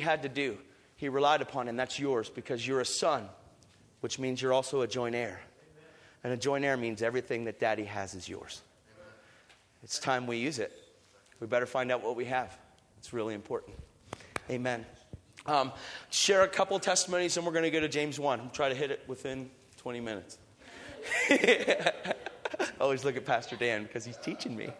had to do. He relied upon, and that's yours because you're a son, which means you're also a joint heir. And a joint heir means everything that Daddy has is yours. It's time we use it. We better find out what we have. It's really important. Amen. Share a couple testimonies, and we're going to go to James 1. I'll try to hit it within 20 minutes. Always look at Pastor Dan because he's teaching me.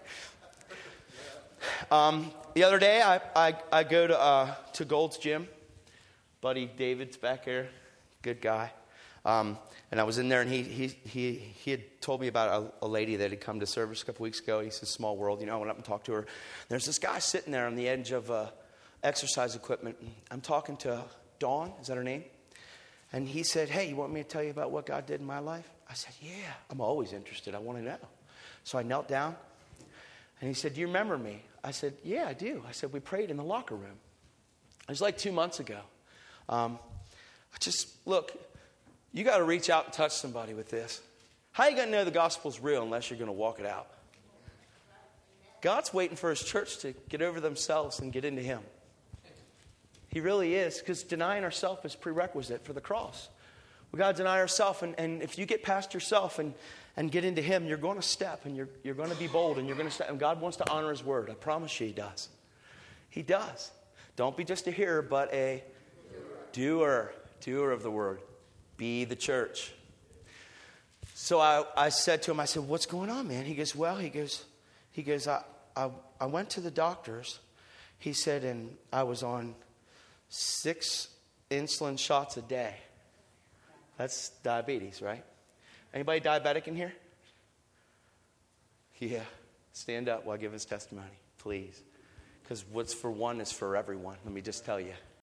The other day, I go to Gold's Gym. Buddy David's back there. Good guy. And I was in there, and he had told me about a lady that had come to service a couple weeks ago. He says, small world. I went up and talked to her. There's this guy sitting there on the edge of exercise equipment. I'm talking to Dawn. Is that her name? And he said, hey, you want me to tell you about what God did in my life? I said, yeah, I'm always interested. I want to know. So I knelt down, and he said, do you remember me? I said, yeah, I do. I said, we prayed in the locker room. It was like 2 months ago. Look, you got to reach out and touch somebody with this. How are you going to know the gospel's real unless you're going to walk it out? God's waiting for his church to get over themselves and get into him. He really is, because denying ourselves is prerequisite for the cross. We got to deny ourselves, and if you get past yourself and get into him, you're going to step, and you're going to be bold, and you're going to step. And God wants to honor his word. I promise you he does. He does. Don't be just a hearer, but a doer of the word. Be the church. So I said to him, I said, what's going on, man? He goes, I went to the doctors. He said, and I was on 6 insulin shots a day. That's diabetes, right? Anybody diabetic in here? Yeah. Stand up while I give his testimony, please. Because what's for one is for everyone. Let me just tell you.